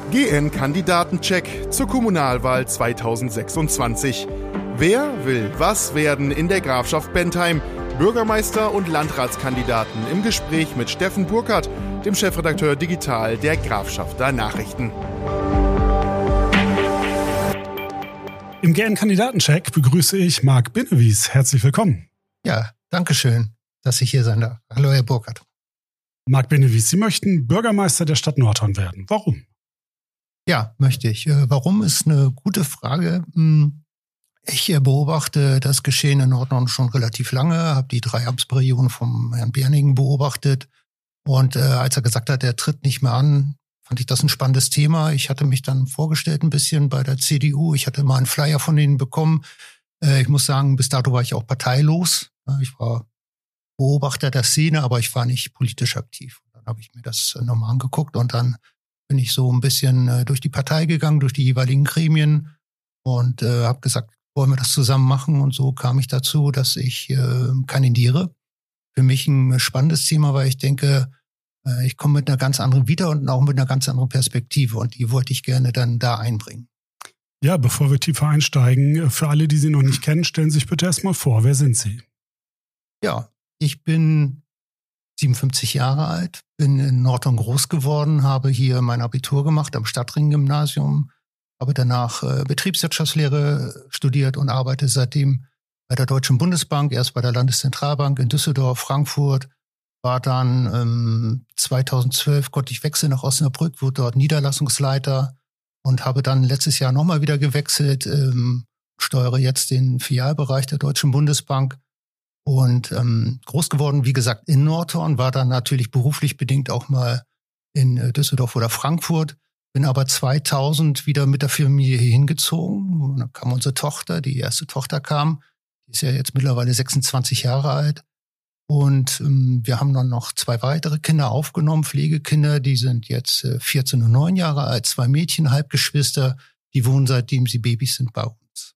GN-Kandidatencheck zur Kommunalwahl 2026. Wer will was werden in der Grafschaft Bentheim? Bürgermeister und Landratskandidaten im Gespräch mit Steffen Burkhardt, dem Chefredakteur Digital der Grafschafter Nachrichten. Im GN-Kandidatencheck begrüße ich Marc Binnewies. Herzlich willkommen. Ja, danke schön, dass ich hier sein darf. Hallo, Herr Burkhardt. Marc Binnewies, Sie möchten Bürgermeister der Stadt Nordhorn werden. Warum? Ja, möchte ich. Warum ist eine gute Frage. Ich beobachte das Geschehen in Nordhorn schon relativ lange, habe die 3 Amtsperioden vom Herrn Berningen beobachtet. Und als er gesagt hat, er tritt nicht mehr an, fand ich das ein spannendes Thema. Ich hatte mich dann vorgestellt ein bisschen bei der CDU. Ich hatte mal einen Flyer von denen bekommen. Ich muss sagen, bis dato war ich auch parteilos. Ich war Beobachter der Szene, aber ich war nicht politisch aktiv. Dann habe ich mir das nochmal angeguckt und dann bin ich so ein bisschen durch die Partei gegangen, durch die jeweiligen Gremien und habe gesagt, wollen wir das zusammen machen? Und so kam ich dazu, dass ich kandidiere. Für mich ein spannendes Thema, weil ich denke, ich komme mit einer ganz anderen Vita und auch mit einer ganz anderen Perspektive und die wollte ich gerne dann da einbringen. Ja, bevor wir tiefer einsteigen, für alle, die Sie noch nicht kennen, stellen Sie sich bitte erstmal vor. Wer sind Sie? Ja, ich bin 57 Jahre alt, bin in Nordhorn groß geworden, habe hier mein Abitur gemacht am Stadtring-Gymnasium, habe danach Betriebswirtschaftslehre studiert und arbeite seitdem bei der Deutschen Bundesbank, erst bei der Landeszentralbank in Düsseldorf, Frankfurt, war dann 2012, konnte ich wechseln nach Osnabrück, wurde dort Niederlassungsleiter und habe dann letztes Jahr nochmal wieder gewechselt, steuere jetzt den Filialbereich der Deutschen Bundesbank. Und groß geworden, wie gesagt, in Nordhorn, war dann natürlich beruflich bedingt auch mal in Düsseldorf oder Frankfurt, bin aber 2000 wieder mit der Familie hier hingezogen. Und dann kam unsere Tochter, die erste Tochter kam, die ist ja jetzt mittlerweile 26 Jahre alt. Und wir haben dann noch 2 weitere Kinder aufgenommen, Pflegekinder, die sind jetzt 14 und 9 Jahre alt, 2 Mädchen, Halbgeschwister, die wohnen seitdem sie Babys sind bei uns.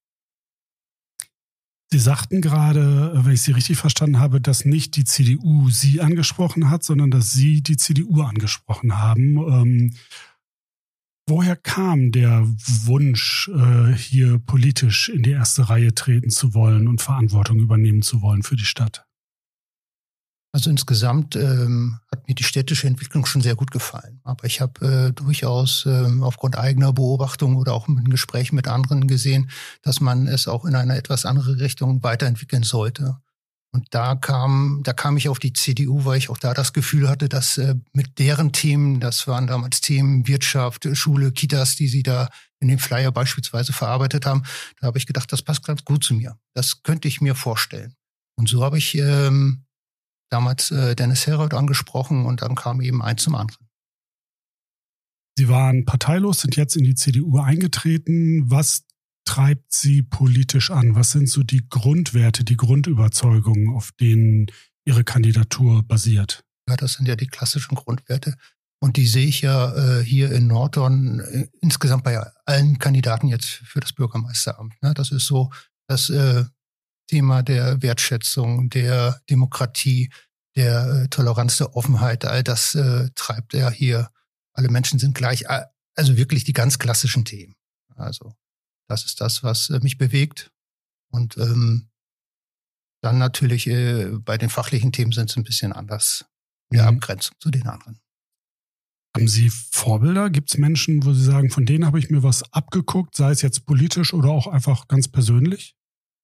Sie sagten gerade, wenn ich Sie richtig verstanden habe, dass nicht die CDU Sie angesprochen hat, sondern dass Sie die CDU angesprochen haben. Woher kam der Wunsch, hier politisch in die erste Reihe treten zu wollen und Verantwortung übernehmen zu wollen für die Stadt? Also insgesamt hat mir die städtische Entwicklung schon sehr gut gefallen. Aber ich habe durchaus aufgrund eigener Beobachtung oder auch mit Gesprächen mit anderen gesehen, dass man es auch in eine etwas andere Richtung weiterentwickeln sollte. Und da kam ich auf die CDU, weil ich auch da das Gefühl hatte, dass mit deren Themen, das waren damals Themen Wirtschaft, Schule, Kitas, die sie da in dem Flyer beispielsweise verarbeitet haben, da habe ich gedacht, das passt ganz gut zu mir. Das könnte ich mir vorstellen. Und so habe ich damals Dennis Herold angesprochen und dann kam eben eins zum anderen. Sie waren parteilos, sind jetzt in die CDU eingetreten. Was treibt Sie politisch an? Was sind so die Grundwerte, die Grundüberzeugungen, auf denen Ihre Kandidatur basiert? Ja, das sind ja die klassischen Grundwerte. Und die sehe ich ja hier in Nordhorn insgesamt bei allen Kandidaten jetzt für das Bürgermeisteramt. Ne? Das ist so das Thema der Wertschätzung, der Demokratie, der Toleranz, der Offenheit, all das treibt er hier. Alle Menschen sind gleich, also wirklich die ganz klassischen Themen. Also das ist das, was mich bewegt. Und dann natürlich bei den fachlichen Themen sind es ein bisschen anders in der Abgrenzung zu den anderen. Haben Sie Vorbilder? Gibt es Menschen, wo Sie sagen, von denen habe ich mir was abgeguckt, sei es jetzt politisch oder auch einfach ganz persönlich?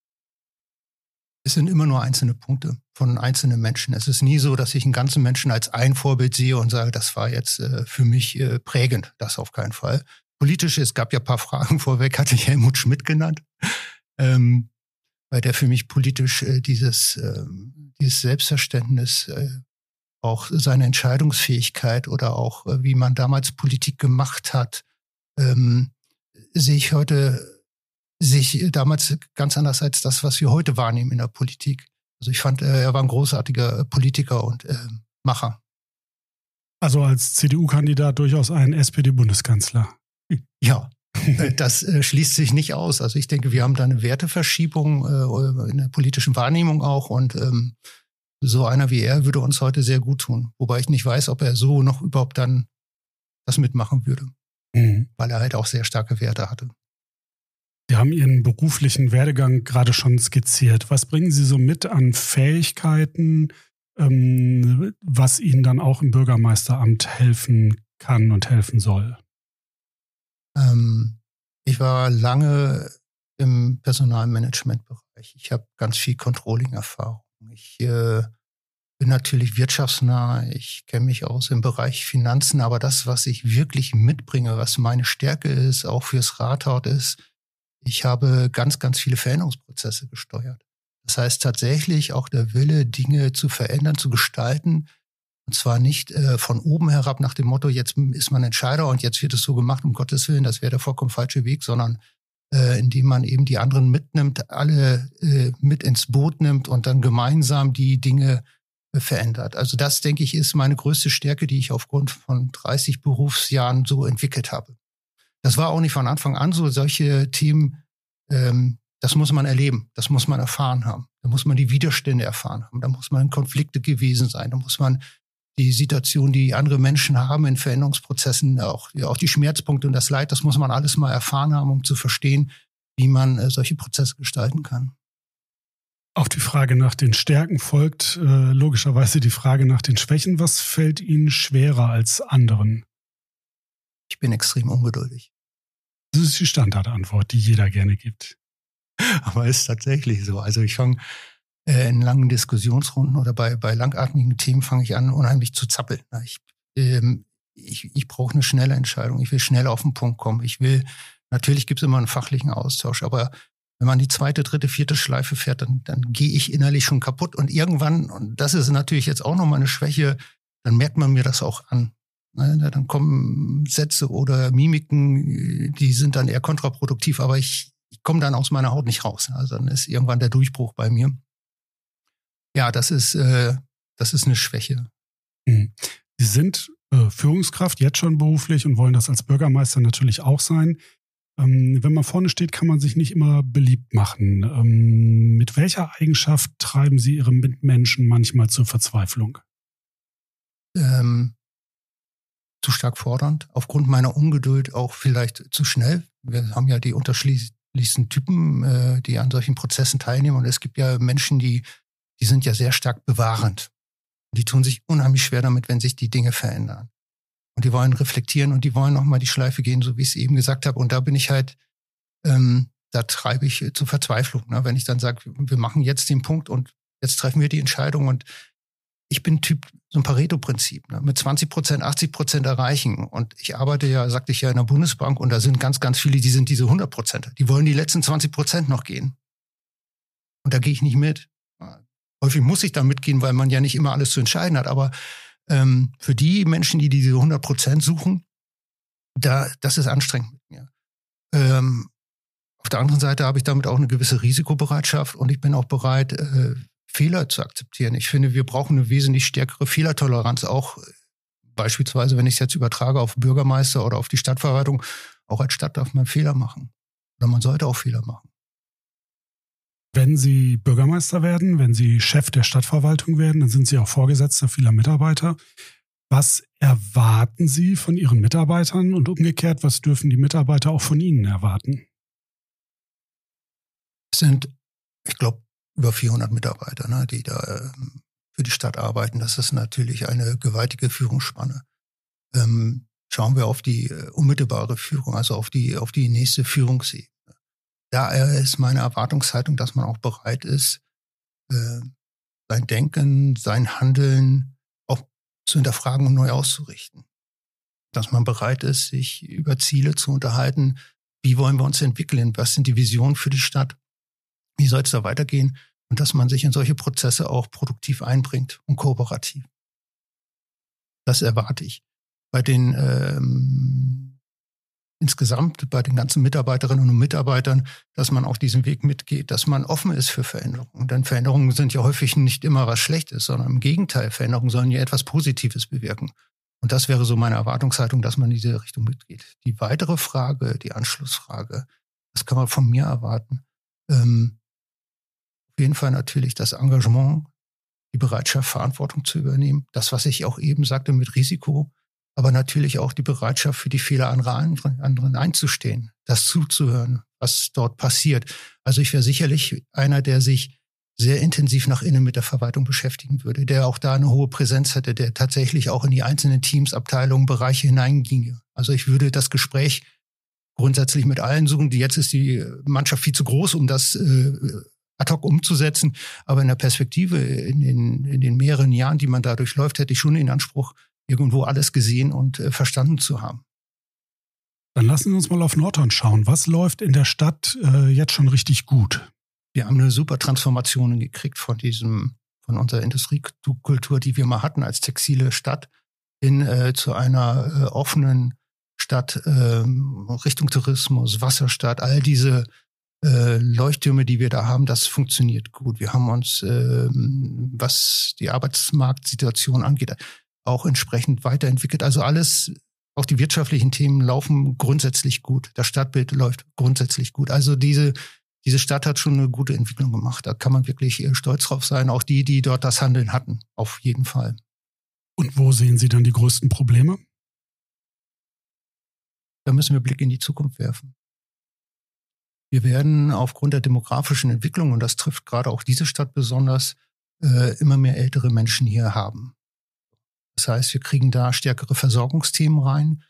Es sind immer nur einzelne Punkte von einzelnen Menschen. Es ist nie so, dass ich einen ganzen Menschen als ein Vorbild sehe und sage, das war jetzt für mich prägend. Das auf keinen Fall. Politisch, es gab ja ein paar Fragen vorweg, hatte ich Helmut Schmidt genannt, weil der für mich politisch dieses Selbstverständnis, auch seine Entscheidungsfähigkeit oder auch wie man damals Politik gemacht hat, sehe ich damals ganz anders als das, was wir heute wahrnehmen in der Politik. Also ich fand, er war ein großartiger Politiker und Macher. Also als CDU-Kandidat durchaus ein SPD-Bundeskanzler. Ja, das schließt sich nicht aus. Also ich denke, wir haben da eine Werteverschiebung in der politischen Wahrnehmung auch und so einer wie er würde uns heute sehr gut tun. Wobei ich nicht weiß, ob er so noch überhaupt dann das mitmachen würde. weil er halt auch sehr starke Werte hatte. Sie haben Ihren beruflichen Werdegang gerade schon skizziert. Was bringen Sie so mit an Fähigkeiten, was Ihnen dann auch im Bürgermeisteramt helfen kann und helfen soll? Ich war lange im Personalmanagementbereich. Ich habe ganz viel Controlling-Erfahrung. Ich bin natürlich wirtschaftsnah. Ich kenne mich aus im Bereich Finanzen. Aber das, was ich wirklich mitbringe, was meine Stärke ist, auch fürs Rathaus ist, ich habe ganz, ganz viele Veränderungsprozesse gesteuert. Das heißt tatsächlich auch der Wille, Dinge zu verändern, zu gestalten. Und zwar nicht von oben herab nach dem Motto, jetzt ist man Entscheider und jetzt wird es so gemacht, um Gottes Willen, das wäre der vollkommen falsche Weg, sondern indem man eben die anderen mitnimmt, alle mit ins Boot nimmt und dann gemeinsam die Dinge verändert. Also das, denke ich, ist meine größte Stärke, die ich aufgrund von 30 Berufsjahren so entwickelt habe. Das war auch nicht von Anfang an so. Solche Themen, das muss man erleben, das muss man erfahren haben. Da muss man die Widerstände erfahren haben, da muss man in Konflikte gewesen sein, da muss man die Situation, die andere Menschen haben in Veränderungsprozessen, auch die Schmerzpunkte und das Leid, das muss man alles mal erfahren haben, um zu verstehen, wie man solche Prozesse gestalten kann. Auf die Frage nach den Stärken folgt logischerweise die Frage nach den Schwächen. Was fällt Ihnen schwerer als anderen? Ich bin extrem ungeduldig. Das ist die Standardantwort, die jeder gerne gibt. Aber ist tatsächlich so. Also ich fange in langen Diskussionsrunden oder bei langatmigen Themen fange ich an, unheimlich zu zappeln. Ich brauche eine schnelle Entscheidung. Ich will schnell auf den Punkt kommen. Natürlich gibt es immer einen fachlichen Austausch, aber wenn man die 2., 3., 4. Schleife fährt, dann gehe ich innerlich schon kaputt. Und irgendwann, und das ist natürlich jetzt auch nochmal eine Schwäche, dann merkt man mir das auch an. Dann kommen Sätze oder Mimiken, die sind dann eher kontraproduktiv, aber ich komme dann aus meiner Haut nicht raus. Also dann ist irgendwann der Durchbruch bei mir. Ja, das ist eine Schwäche. Sie sind Führungskraft jetzt schon beruflich und wollen das als Bürgermeister natürlich auch sein. Wenn man vorne steht, kann man sich nicht immer beliebt machen. Mit welcher Eigenschaft treiben Sie Ihre Mitmenschen manchmal zur Verzweiflung? Zu stark fordernd, aufgrund meiner Ungeduld auch vielleicht zu schnell. Wir haben ja die unterschiedlichsten Typen, die an solchen Prozessen teilnehmen. Und es gibt ja Menschen, die sind ja sehr stark bewahrend. Die tun sich unheimlich schwer damit, wenn sich die Dinge verändern. Und die wollen reflektieren und die wollen nochmal die Schleife gehen, so wie ich es eben gesagt habe. Und da bin ich halt, da treibe ich zur Verzweiflung. Ne? Wenn ich dann sage, wir machen jetzt den Punkt und jetzt treffen wir die Entscheidung. Und ich bin Typ, so ein Pareto-Prinzip, ne? Mit 20%, 80% erreichen. Und ich arbeite ja, sagte ich ja, in der Bundesbank und da sind ganz, ganz viele, die sind diese 100%. Die wollen die letzten 20% noch gehen. Und da gehe ich nicht mit. Häufig muss ich da mitgehen, weil man ja nicht immer alles zu entscheiden hat. Aber für die Menschen, die diese 100% suchen, das ist anstrengend mit mir. Auf der anderen Seite habe ich damit auch eine gewisse Risikobereitschaft und ich bin auch bereit, Fehler zu akzeptieren. Ich finde, wir brauchen eine wesentlich stärkere Fehlertoleranz, auch beispielsweise, wenn ich es jetzt übertrage auf Bürgermeister oder auf die Stadtverwaltung, auch als Stadt darf man Fehler machen. Oder man sollte auch Fehler machen. Wenn Sie Bürgermeister werden, wenn Sie Chef der Stadtverwaltung werden, dann sind Sie auch Vorgesetzter vieler Mitarbeiter. Was erwarten Sie von Ihren Mitarbeitern und umgekehrt, was dürfen die Mitarbeiter auch von Ihnen erwarten? Es sind, ich glaube, über 400 Mitarbeiter, ne, die da für die Stadt arbeiten. Das ist natürlich eine gewaltige Führungsspanne. Schauen wir auf die unmittelbare Führung, also auf die nächste Führungsebene. Da ist meine Erwartungshaltung, dass man auch bereit ist, sein Denken, sein Handeln auch zu hinterfragen und neu auszurichten. Dass man bereit ist, sich über Ziele zu unterhalten. Wie wollen wir uns entwickeln? Was sind die Visionen für die Stadt? Wie soll es da weitergehen? Und dass man sich in solche Prozesse auch produktiv einbringt und kooperativ. Das erwarte ich. Bei den insgesamt bei den ganzen Mitarbeiterinnen und Mitarbeitern, dass man auch diesen Weg mitgeht, dass man offen ist für Veränderungen. Denn Veränderungen sind ja häufig nicht immer was Schlechtes, sondern im Gegenteil, Veränderungen sollen ja etwas Positives bewirken. Und das wäre so meine Erwartungshaltung, dass man in diese Richtung mitgeht. Die weitere Frage, die Anschlussfrage, das kann man von mir erwarten. Auf jeden Fall natürlich das Engagement, die Bereitschaft, Verantwortung zu übernehmen. Das, was ich auch eben sagte mit Risiko. aber natürlich auch die Bereitschaft für die Fehler anderer anderen einzustehen, das zuzuhören, was dort passiert. Also ich wäre sicherlich einer, der sich sehr intensiv nach innen mit der Verwaltung beschäftigen würde, der auch da eine hohe Präsenz hätte, der tatsächlich auch in die einzelnen Teams, Abteilungen, Bereiche hineinginge. Also ich würde das Gespräch grundsätzlich mit allen suchen. Jetzt ist die Mannschaft viel zu groß, um das ad hoc umzusetzen. Aber in der Perspektive, in den mehreren Jahren, die man da durchläuft, hätte ich schon den Anspruch, irgendwo alles gesehen und verstanden zu haben. Dann lassen Sie uns mal auf Nordhorn schauen. Was läuft in der Stadt jetzt schon richtig gut? Wir haben eine super Transformation gekriegt von unserer Industriekultur, die wir mal hatten als textile Stadt, hin zu einer offenen Stadt, Richtung Tourismus, Wasserstadt, all diese Leuchttürme, die wir da haben, das funktioniert gut. Wir haben uns, was die Arbeitsmarktsituation angeht, auch entsprechend weiterentwickelt. Also alles, auch die wirtschaftlichen Themen laufen grundsätzlich gut. Das Stadtbild läuft grundsätzlich gut. Also diese Stadt hat schon eine gute Entwicklung gemacht. Da kann man wirklich stolz drauf sein. Auch die dort das Handeln hatten, auf jeden Fall. Und wo sehen Sie dann die größten Probleme? Da müssen wir Blick in die Zukunft werfen. Wir werden aufgrund der demografischen Entwicklung, und das trifft gerade auch diese Stadt besonders, immer mehr ältere Menschen hier haben. Das heißt, wir kriegen da stärkere Versorgungsthemen rein.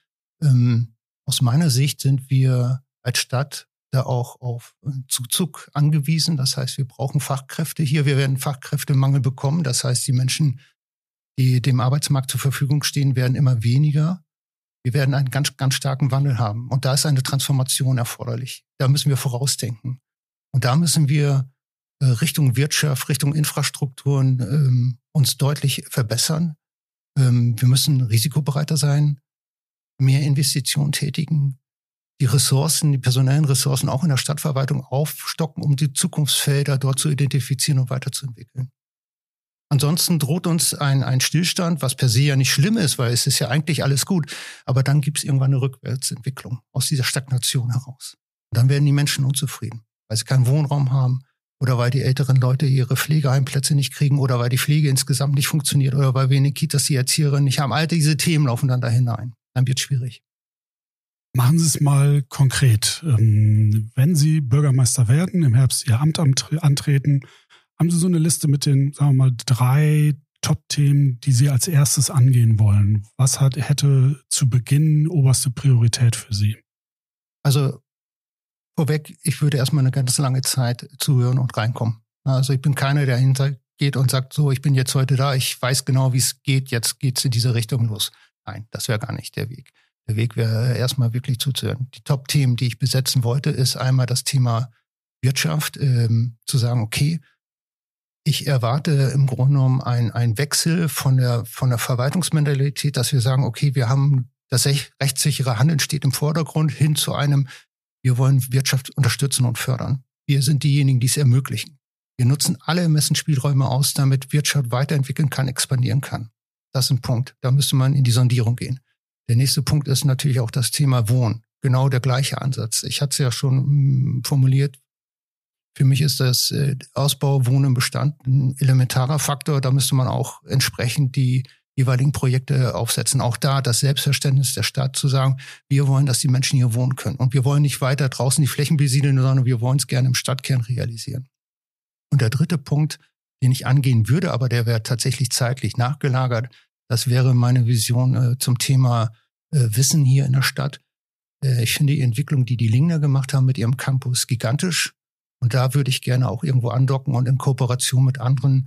Aus meiner Sicht sind wir als Stadt da auch auf Zuzug angewiesen. Das heißt, wir brauchen Fachkräfte hier. Wir werden Fachkräftemangel bekommen. Das heißt, die Menschen, die dem Arbeitsmarkt zur Verfügung stehen, werden immer weniger. Wir werden einen ganz, ganz starken Wandel haben. Und da ist eine Transformation erforderlich. Da müssen wir vorausdenken. Und da müssen wir Richtung Wirtschaft, Richtung Infrastrukturen uns deutlich verbessern. Wir müssen risikobereiter sein, mehr Investitionen tätigen, die Ressourcen, die personellen Ressourcen auch in der Stadtverwaltung aufstocken, um die Zukunftsfelder dort zu identifizieren und weiterzuentwickeln. Ansonsten droht uns ein Stillstand, was per se ja nicht schlimm ist, weil es ist ja eigentlich alles gut. Aber dann gibt es irgendwann eine Rückwärtsentwicklung aus dieser Stagnation heraus. Und dann werden die Menschen unzufrieden, weil sie keinen Wohnraum haben oder weil die älteren Leute ihre Pflegeheimplätze nicht kriegen oder weil die Pflege insgesamt nicht funktioniert oder weil wir in den Kitas die Erzieherinnen nicht haben. All diese Themen laufen dann da hinein. Dann wird es schwierig. Machen Sie es mal konkret. Wenn Sie Bürgermeister werden, im Herbst Ihr Amt antreten, haben Sie so eine Liste mit den, sagen wir mal, 3 Top-Themen, die Sie als erstes angehen wollen? Was hätte zu Beginn oberste Priorität für Sie? Also vorweg, ich würde erstmal eine ganz lange Zeit zuhören und reinkommen. Also ich bin keiner, der hintergeht und sagt, so, ich bin jetzt heute da, ich weiß genau, wie es geht, jetzt geht's in diese Richtung los. Nein, das wäre gar nicht der Weg. Der Weg wäre erstmal wirklich zuzuhören. Die Top-Themen, die ich besetzen wollte, ist einmal das Thema Wirtschaft, zu sagen, okay, ich erwarte im Grunde genommen einen Wechsel von der Verwaltungsmentalität, dass wir sagen, okay, wir haben das rechtssichere Handeln steht im Vordergrund hin zu einem, wir wollen Wirtschaft unterstützen und fördern. Wir sind diejenigen, die es ermöglichen. Wir nutzen alle Ermessensspielräume aus, damit Wirtschaft weiterentwickeln kann, expandieren kann. Das ist ein Punkt. Da müsste man in die Sondierung gehen. Der nächste Punkt ist natürlich auch das Thema Wohnen. Genau der gleiche Ansatz. Ich hatte es ja schon formuliert. Für mich ist das Ausbau, Wohnen im Bestand ein elementarer Faktor. Da müsste man auch entsprechend die jeweiligen Projekte aufsetzen. Auch da das Selbstverständnis der Stadt zu sagen, wir wollen, dass die Menschen hier wohnen können. Und wir wollen nicht weiter draußen die Flächen besiedeln, sondern wir wollen es gerne im Stadtkern realisieren. Und der dritte Punkt, den ich angehen würde, aber der wäre tatsächlich zeitlich nachgelagert, das wäre meine Vision zum Thema Wissen hier in der Stadt. Ich finde die Entwicklung, die Lingner gemacht haben mit ihrem Campus, gigantisch. Und da würde ich gerne auch irgendwo andocken und in Kooperation mit anderen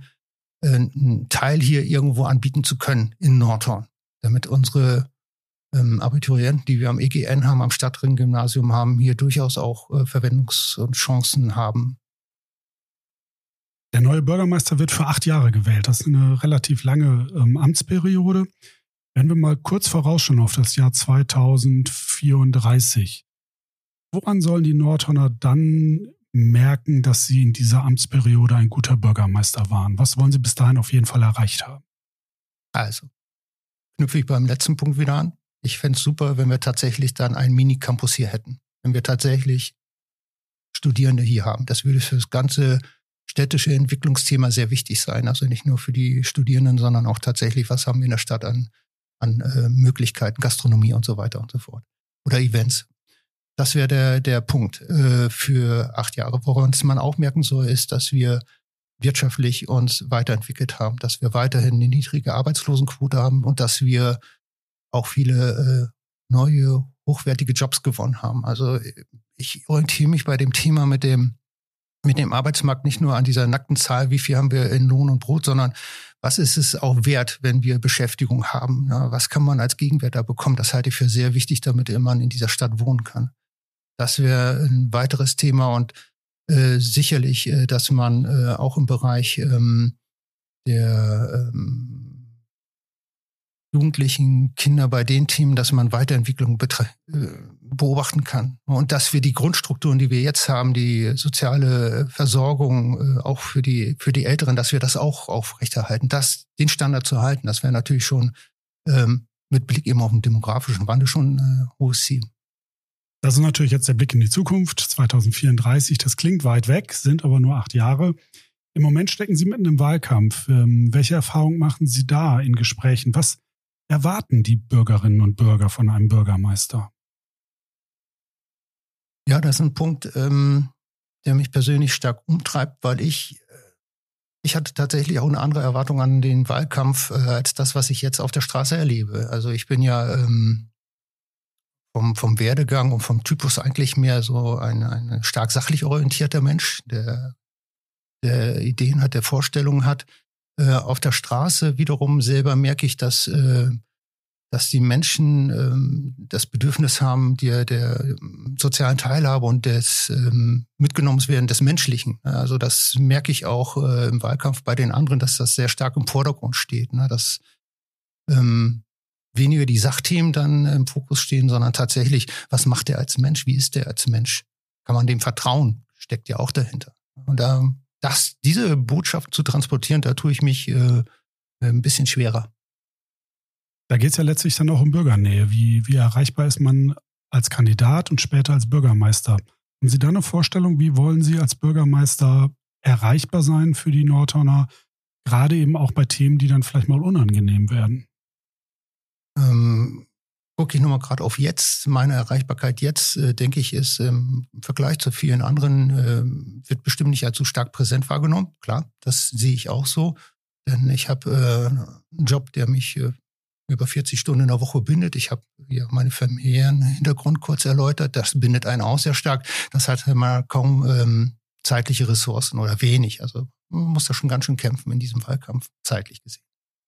einen Teil hier irgendwo anbieten zu können in Nordhorn, damit unsere Abiturienten, die wir am EGN haben, am Stadtring-Gymnasium haben, hier durchaus auch Verwendungschancen haben. Der neue Bürgermeister wird für 8 Jahre gewählt. Das ist eine relativ lange Amtsperiode. Wenn wir mal kurz vorausschauen auf das Jahr 2034, woran sollen die Nordhorner dann merken, dass sie in dieser Amtsperiode ein guter Bürgermeister waren? Was wollen sie bis dahin auf jeden Fall erreicht haben? Also, knüpfe ich beim letzten Punkt wieder an. Ich fände es super, wenn wir tatsächlich dann einen Mini-Campus hier hätten. Wenn wir tatsächlich Studierende hier haben. Das würde für das ganze städtische Entwicklungsthema sehr wichtig sein. Also nicht nur für die Studierenden, sondern auch tatsächlich, was haben wir in der Stadt an an Möglichkeiten, Gastronomie und so weiter und so fort. Oder Events. Das wäre der Punkt für 8 Jahre. Woran man auch merken soll, ist, dass wir wirtschaftlich uns weiterentwickelt haben, dass wir weiterhin eine niedrige Arbeitslosenquote haben und dass wir auch viele neue, hochwertige Jobs gewonnen haben. Also ich orientiere mich bei dem Thema mit dem Arbeitsmarkt nicht nur an dieser nackten Zahl, wie viel haben wir in Lohn und Brot, sondern was ist es auch wert, wenn wir Beschäftigung haben? Na, was kann man als Gegenwert da bekommen? Das halte ich für sehr wichtig, damit man in dieser Stadt wohnen kann. Das wäre ein weiteres Thema und sicherlich, dass man auch im Bereich der Jugendlichen, Kinder bei den Themen, dass man Weiterentwicklung beobachten kann. Und dass wir die Grundstrukturen, die wir jetzt haben, die soziale Versorgung auch für die Älteren, dass wir das auch aufrechterhalten. Den Standard zu halten, das wäre natürlich schon mit Blick eben auf den demografischen Wandel schon ein hohes Ziel. Das ist natürlich jetzt der Blick in die Zukunft, 2034. Das klingt weit weg, sind aber nur 8 Jahre. Im Moment stecken Sie mitten im Wahlkampf. Welche Erfahrungen machen Sie da in Gesprächen? Was erwarten die Bürgerinnen und Bürger von einem Bürgermeister? Ja, das ist ein Punkt, der mich persönlich stark umtreibt, weil ich hatte tatsächlich auch eine andere Erwartung an den Wahlkampf als das, was ich jetzt auf der Straße erlebe. Also ich bin ja vom Werdegang und vom Typus eigentlich mehr so ein stark sachlich orientierter Mensch, der Ideen hat, der Vorstellungen hat. Auf der Straße wiederum selber merke ich, dass die Menschen das Bedürfnis haben, der sozialen Teilhabe und des Mitgenommenwerden des Menschlichen. Also das merke ich auch im Wahlkampf bei den anderen, dass das sehr stark im Vordergrund steht. Ne? Dass weniger die Sachthemen dann im Fokus stehen, sondern tatsächlich, was macht er als Mensch? Wie ist er als Mensch? Kann man dem vertrauen? Steckt ja auch dahinter. Und diese Botschaft zu transportieren, da tue ich mich ein bisschen schwerer. Da geht es ja letztlich dann auch um Bürgernähe. Wie erreichbar ist man als Kandidat und später als Bürgermeister? Haben Sie da eine Vorstellung, wie wollen Sie als Bürgermeister erreichbar sein für die Nordhorner, gerade eben auch bei Themen, die dann vielleicht mal unangenehm werden? Gucke ich nochmal gerade auf jetzt. Meine Erreichbarkeit jetzt, denke ich, ist im Vergleich zu vielen anderen, wird bestimmt nicht als so stark präsent wahrgenommen. Klar, das sehe ich auch so. Denn ich habe einen Job, der mich über 40 Stunden in der Woche bindet. Ich habe hier meinen familiären Hintergrund kurz erläutert. Das bindet einen auch sehr stark. Das hat mal kaum zeitliche Ressourcen oder wenig. Also man muss da schon ganz schön kämpfen in diesem Wahlkampf, zeitlich gesehen.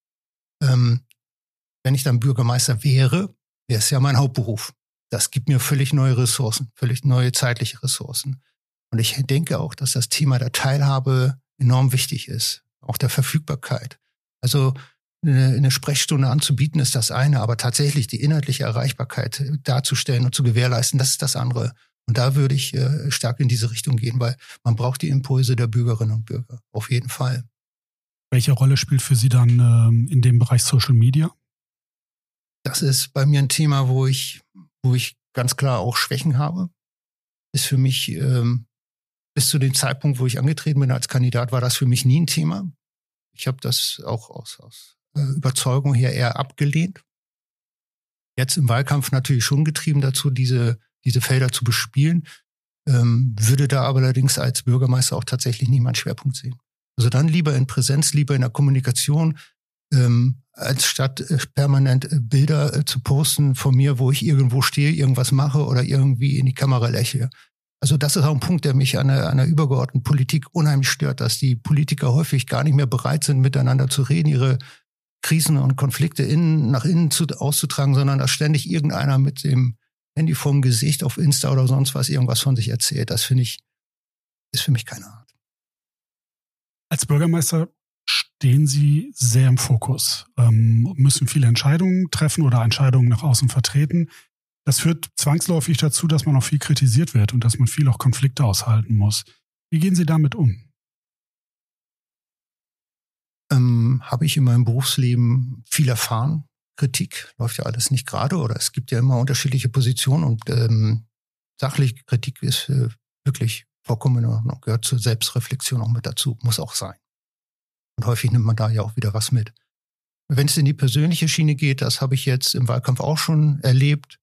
Wenn ich dann Bürgermeister wäre es ja mein Hauptberuf. Das gibt mir völlig neue Ressourcen, völlig neue zeitliche Ressourcen. Und ich denke auch, dass das Thema der Teilhabe enorm wichtig ist. Auch der Verfügbarkeit. Also eine Sprechstunde anzubieten ist das eine, aber tatsächlich die inhaltliche Erreichbarkeit darzustellen und zu gewährleisten, das ist das andere. Und da würde ich stark in diese Richtung gehen, weil man braucht die Impulse der Bürgerinnen und Bürger. Auf jeden Fall. Welche Rolle spielt für Sie dann in dem Bereich Social Media? Das ist bei mir ein Thema, wo ich ganz klar auch Schwächen habe. Ist für mich, bis zu dem Zeitpunkt, wo ich angetreten bin als Kandidat, war das für mich nie ein Thema. Ich habe das auch aus Überzeugung her eher abgelehnt. Jetzt im Wahlkampf natürlich schon getrieben dazu, diese Felder zu bespielen. Würde da aber allerdings als Bürgermeister auch tatsächlich nie meinen Schwerpunkt sehen. Also dann lieber in Präsenz, lieber in der Kommunikation, als statt permanent Bilder zu posten von mir, wo ich irgendwo stehe, irgendwas mache oder irgendwie in die Kamera lächle. Also das ist auch ein Punkt, der mich an einer übergeordneten Politik unheimlich stört, dass die Politiker häufig gar nicht mehr bereit sind, miteinander zu reden, ihre Krisen und Konflikte nach innen auszutragen, sondern dass ständig irgendeiner mit dem Handy vorm Gesicht auf Insta oder sonst was irgendwas von sich erzählt. Das ist für mich keine Art. Als Bürgermeister stehen Sie sehr im Fokus, müssen viele Entscheidungen treffen oder Entscheidungen nach außen vertreten. Das führt zwangsläufig dazu, dass man auch viel kritisiert wird und dass man viel auch Konflikte aushalten muss. Wie gehen Sie damit um? Habe ich in meinem Berufsleben viel erfahren. Kritik läuft ja alles nicht gerade oder es gibt ja immer unterschiedliche Positionen und sachliche Kritik ist wirklich vollkommen in Ordnung, gehört zur Selbstreflexion auch mit dazu, muss auch sein. Und häufig nimmt man da ja auch wieder was mit. Wenn es in die persönliche Schiene geht, das habe ich jetzt im Wahlkampf auch schon erlebt,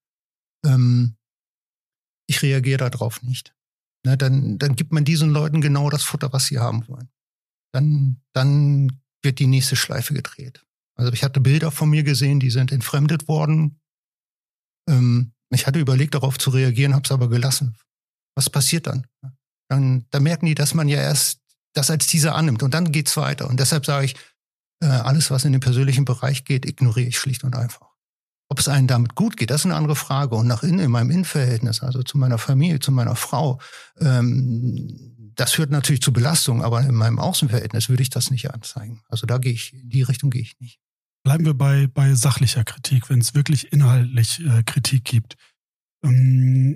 ich reagiere darauf nicht. Na, dann gibt man diesen Leuten genau das Futter, was sie haben wollen. Dann wird die nächste Schleife gedreht. Also ich hatte Bilder von mir gesehen, die sind entfremdet worden. Ich hatte überlegt, darauf zu reagieren, habe es aber gelassen. Was passiert dann? Da merken die, dass man ja erst das als Teaser annimmt und dann geht's weiter. Und deshalb sage ich, alles, was in den persönlichen Bereich geht, ignoriere ich schlicht und einfach. Ob es einem damit gut geht, das ist eine andere Frage. Und nach innen, in meinem Innenverhältnis, also zu meiner Familie, zu meiner Frau, das führt natürlich zu Belastung, aber in meinem Außenverhältnis würde ich das nicht anzeigen. Also in die Richtung gehe ich nicht. Bleiben wir bei sachlicher Kritik, wenn es wirklich inhaltlich Kritik gibt. Dann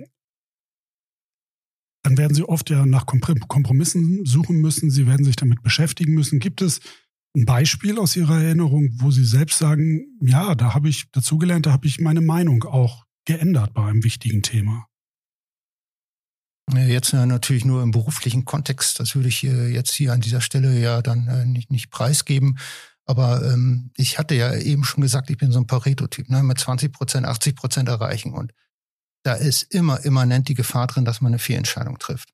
werden Sie oft ja nach Kompromissen suchen müssen, Sie werden sich damit beschäftigen müssen. Gibt es ein Beispiel aus Ihrer Erinnerung, wo Sie selbst sagen, ja, da habe ich dazugelernt, da habe ich meine Meinung auch geändert bei einem wichtigen Thema? Jetzt natürlich nur im beruflichen Kontext. Das würde ich jetzt hier an dieser Stelle ja dann nicht preisgeben. Aber ich hatte ja eben schon gesagt, ich bin so ein Pareto-Typ, ne, mit 20%, 80% erreichen. Und da ist immer immanent die Gefahr drin, dass man eine Fehlentscheidung trifft.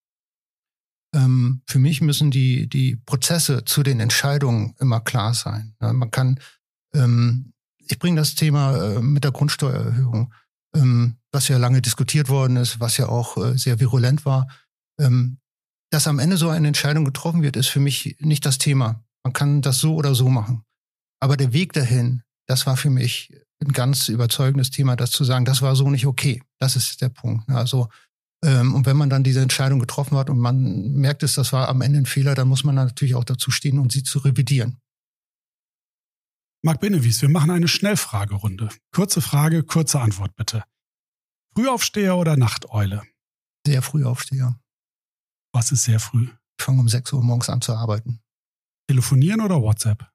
Für mich müssen die Prozesse zu den Entscheidungen immer klar sein. Ja, man kann, ich bringe das Thema mit der Grundsteuererhöhung, was ja lange diskutiert worden ist, was ja auch sehr virulent war. Dass am Ende so eine Entscheidung getroffen wird, ist für mich nicht das Thema. Man kann das so oder so machen. Aber der Weg dahin, das war für mich ein ganz überzeugendes Thema, das zu sagen, das war so nicht okay. Das ist der Punkt. Also, und wenn man dann diese Entscheidung getroffen hat und man merkt es, das war am Ende ein Fehler, dann muss man natürlich auch dazu stehen und sie zu revidieren. Marc Bennewies, wir machen eine Schnellfragerunde. Kurze Frage, kurze Antwort bitte. Frühaufsteher oder Nachteule? Sehr Frühaufsteher. Was ist sehr früh? Ich fange um 6 Uhr morgens an zu arbeiten. Telefonieren oder WhatsApp?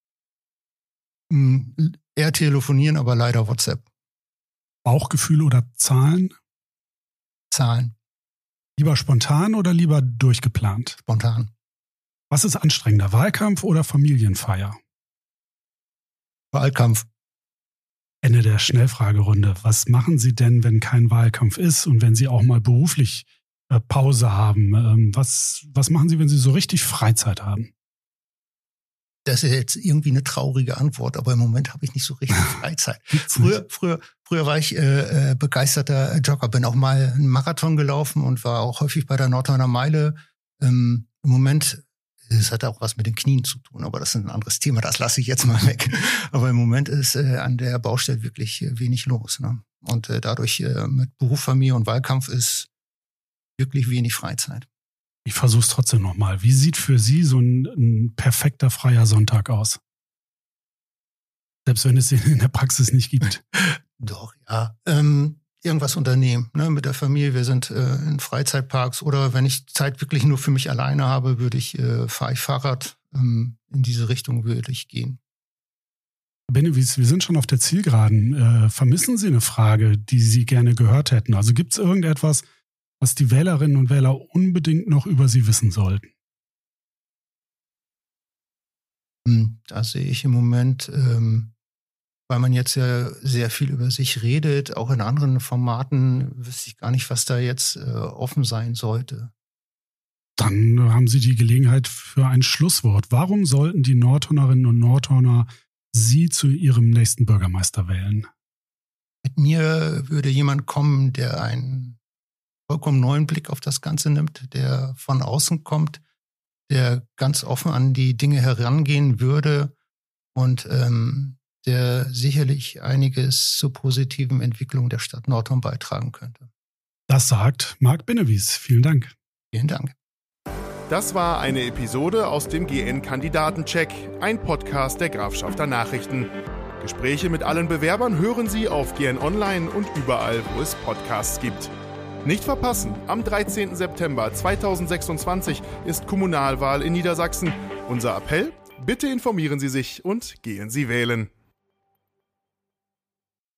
Eher telefonieren, aber leider WhatsApp. Bauchgefühl oder Zahlen? Zahlen. Lieber spontan oder lieber durchgeplant? Spontan. Was ist anstrengender, Wahlkampf oder Familienfeier? Wahlkampf. Ende der Schnellfragerunde. Was machen Sie denn, wenn kein Wahlkampf ist und wenn Sie auch mal beruflich Pause haben? Was machen Sie, wenn Sie so richtig Freizeit haben? Das ist jetzt irgendwie eine traurige Antwort, aber im Moment habe ich nicht so richtig Freizeit. Früher war ich begeisterter Jogger, bin auch mal einen Marathon gelaufen und war auch häufig bei der Nordhorner Meile. Im Moment, es hat auch was mit den Knien zu tun, aber das ist ein anderes Thema, das lasse ich jetzt mal weg. Aber im Moment ist an der Baustelle wirklich wenig los. Ne? Und dadurch mit Beruf, Familie und Wahlkampf ist wirklich wenig Freizeit. Ich versuche es trotzdem nochmal. Wie sieht für Sie so ein perfekter freier Sonntag aus? Selbst wenn es ihn in der Praxis nicht gibt. Doch, ja. Irgendwas unternehmen, ne, mit der Familie. Wir sind in Freizeitparks oder wenn ich Zeit wirklich nur für mich alleine habe, fahre ich Fahrrad. In diese Richtung würde ich gehen. Bennewies, wir sind schon auf der Zielgeraden. Vermissen Sie eine Frage, die Sie gerne gehört hätten? Also gibt es irgendetwas, was die Wählerinnen und Wähler unbedingt noch über Sie wissen sollten? Da sehe ich im Moment, weil man jetzt ja sehr viel über sich redet, auch in anderen Formaten, wüsste ich gar nicht, was da jetzt offen sein sollte. Dann haben Sie die Gelegenheit für ein Schlusswort. Warum sollten die Nordhornerinnen und Nordhorner Sie zu ihrem nächsten Bürgermeister wählen? Mit mir würde jemand kommen, der einen vollkommen neuen Blick auf das Ganze nimmt, der von außen kommt, der ganz offen an die Dinge herangehen würde und der sicherlich einiges zur positiven Entwicklung der Stadt Nordhorn beitragen könnte. Das sagt Marc Bennewies. Vielen Dank. Vielen Dank. Das war eine Episode aus dem GN-Kandidatencheck, ein Podcast der Grafschafter Nachrichten. Gespräche mit allen Bewerbern hören Sie auf GN Online und überall, wo es Podcasts gibt. Nicht verpassen, am 13. September 2026 ist Kommunalwahl in Niedersachsen. Unser Appell: Bitte informieren Sie sich und gehen Sie wählen.